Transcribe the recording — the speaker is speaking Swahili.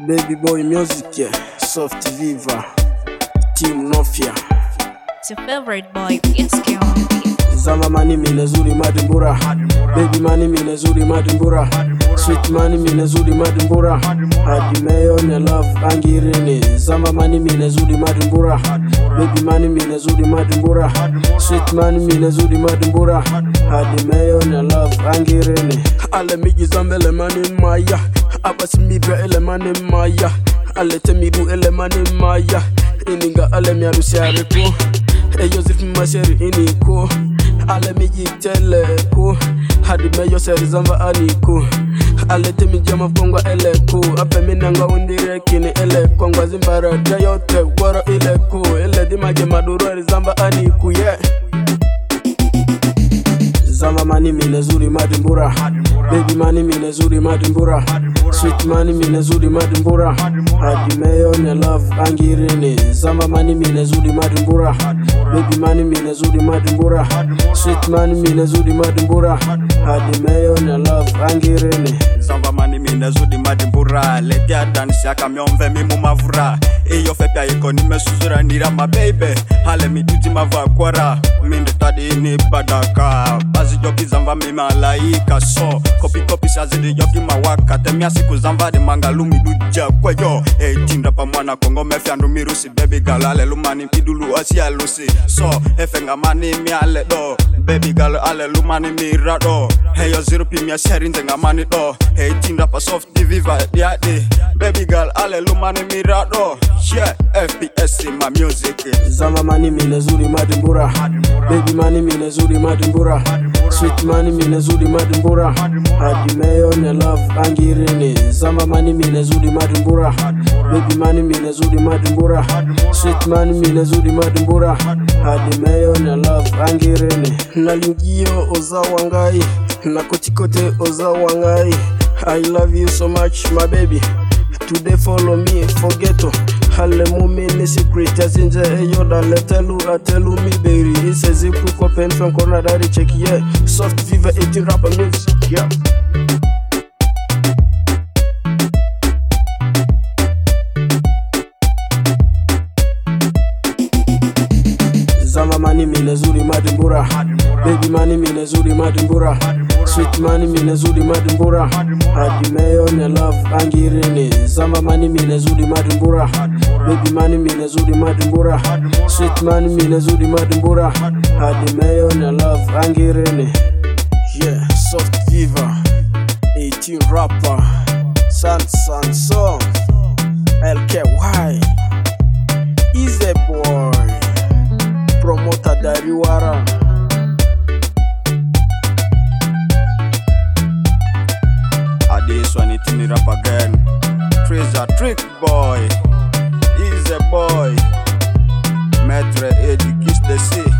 Baby boy music, yeah. Soft Viva, Team Nofia. It's your favorite boy, PSK. Zama mani mine zuri madimbura. Baby mani mine zuri madimbura. Sweet mani mine zuri madimbura. Adimeyo ne love angirini. Zama mani mine zuri madimbura. Baby mani mine zuri madimbura. Sweet mani mine zuri madimbura. Adimeyo ne love angirini. Ale miji zambele mani maya. Abasi midra ele mani maya. Ale temidu ele mani maya. Ininga ale miarusi ariku. Eyo zifu maseri iniku. Ale miji teleku. Hadimeyo seri zamba aniku. Ale temi jama fongwa eleku. Ape minanga undire kini eleku. Ngwa zimbara dayote waro ileku. Ele di maje maduro zamba aniku, yeah. Zama mani mine zuri madimbura. Baby mani mine zuri madimbura. Sweet mani mine zuri madimbura. Adimeyo ne love angirini. Zama mani mine zuri madimbura. Baby mani mine zuri madimbura. Sweet mani mine zuri madimbura. Adimeyo ne love angirini. Zama mani mine zuri madimbura. Leti adansi akamyomve mimu mavura. Iyo fepia yiko nimesuzura nira ma baby. Hale miduji mavakwara. Minde tadi ini badaka. Bazi joki zamba mimalaika so. Kopi shazidi joki mawaka. Temia siku zamba de mangalumi duja kweyo. Tinda pa mwana kongo mefyandu mirusi. Baby girl ale lumani pidulu asi alusi. So efenga mani mi ale do. Baby girl ale lumani mirado. Yo zero pi mia sharing zenga mani do. Tinda pa soft viva diade. Baby girl ale lumani mirado. Yeah, FPS in my music. Zama mani mine zuri madimbura. Baby mani mine zuri madimbura. Sweet mani mine zuri madimbura. Adimeyo ne love angirini. Zama mani mine zuri madimbura. Baby mani mine zuri madimbura. Sweet mani mine zuri madimbura. Adimeyo ne love angirini. Nalingio oza wangai. Nakotikote oza wangai. I love you so much my baby. Today follow me, forgeto. Hale mumini secret azinje eyoda atelu mi baby. He says if you copen from corner daddy check, yeah. Soft Viva 18 rapper music, yeah. Zama mani mine zuri madimbura. Baby mani mine zuri madimbura. Sweet mani mine zuri madimbura. Adimeyo ne love angirini. Zama mani mine zuri madimbura. Baby mani mine zuri madimbura. Sweet mani mine zuri madimbura. Adimeyo ne love angirini. Yeah, Soft Viva 18 rapper. Song LKY Easy boy. Promoter Dariwara. This one it's me rap again. Treasure trick boy. Easy boy. Maître Eddie Kiss the sea.